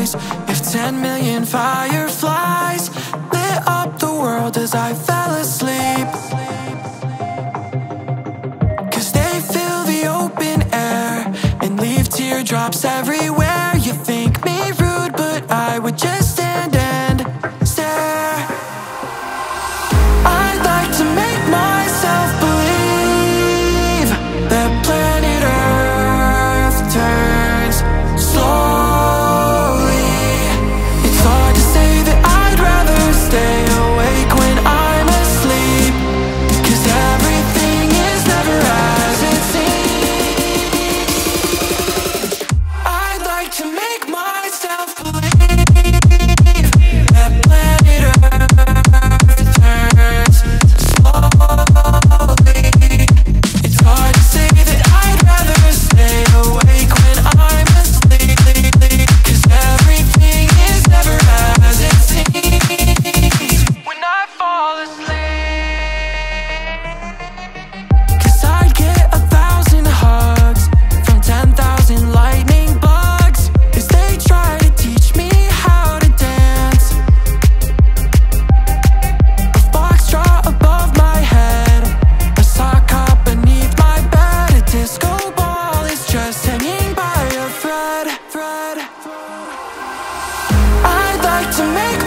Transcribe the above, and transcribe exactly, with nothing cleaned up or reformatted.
nice if ten million fireflies lit up the world as I fell asleep. Cause they fill the open air and leave teardrops everywhere. You think me rude, but I would just stand and stare. I'd like to make myself believe that planet Earth turns slowly. It's hard to say that I'd rather stay awake when I'm asleep, cause everything is never as it seems. I'd like to make myself believe that planet Earth turns slowly. It's hard to say that I'd rather stay awake when I'm asleep, cause everything is never as it seems when I fall asleep. Cause I'd get a thousand hugs from ten thousand lightning bugs as they try to teach me how to dance. A foxtrot above my head, a sock hop beneath my bed, a disco ball is just hanging by a thread, thread. I'd like to make